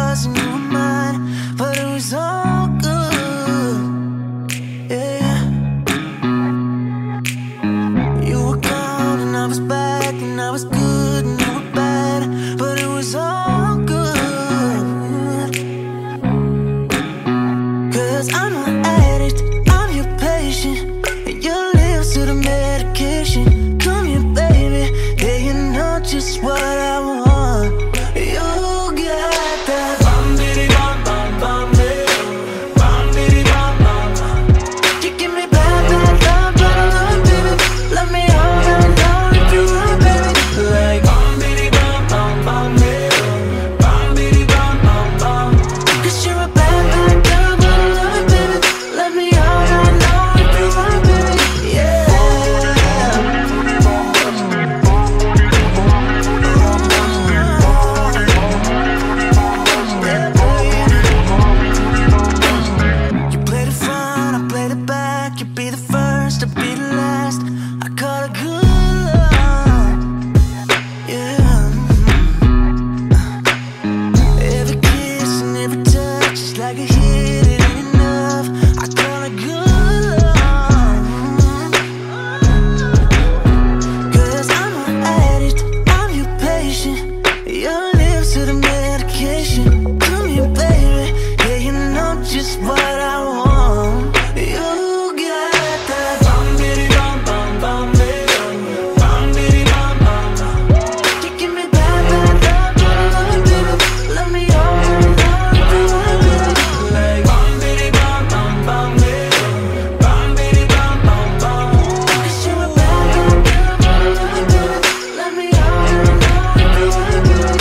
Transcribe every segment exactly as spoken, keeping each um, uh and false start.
yours and you were mine, but it was all good. Yeah. You were gone and I was back, and I was good and you were bad, but it was all good. Cause I'm an addict, I'm your patient, and your lips to the medication. Come here, baby, yeah, you know just what I want. You got that bum bitty bum bum bum bum bitty bum bum bum. You give me bad bad love, but I love, baby. Let me hold you down if you want, baby. Like bum bitty bum bum bum bum bitty bum bum bum. Cause you're a bad bad girl, but I love it, baby. Let me hold you down if you want, baby. Yeah. You played it front, I played it back. You be the first, I be the last. I call it good love. Yeah. Every kiss and every touch is like a hit, it ain't enough. I call it good love. Cause I'm an addict, I'm your patient, your lips to the medication. Come here, baby, yeah, you know just what I want. You got that bum bitty bum bum bum bum bitty bum bum bum. You give me bad bad love, but I love it, baby. Let me hold you down if you want, baby. Like bum bitty bum bum bum bum bitty bum bum bum. Cause you're a bad bad girl, but I love it, baby. Let me hold you down if you want, baby.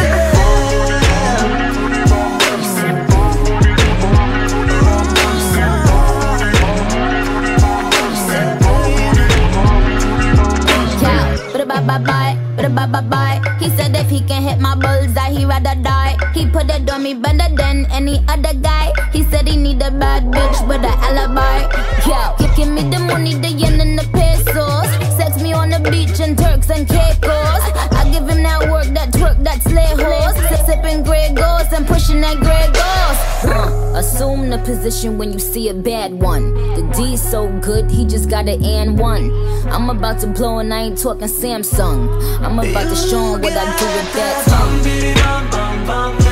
Yeah, bye bye bye bye, bye bye bye. He said if he can hit my bullseye, he rather die. He put it on me better than any other guy. He said he need a bad bitch with an alibi. Yeah, give, give me the money, the yen and the pesos. Sex me on the beach and Turks and Caicos. I give him that work, that twerk, that slay horse. Sipping Grey Goose and pushing that Grey Goose. Uh, assume the position when you see a bad one. The D's so good, he just got an and one. I'm about to blow and I ain't talking Samsung. I'm about to show him what I do with that tongue. Bum bitty bum bum bum.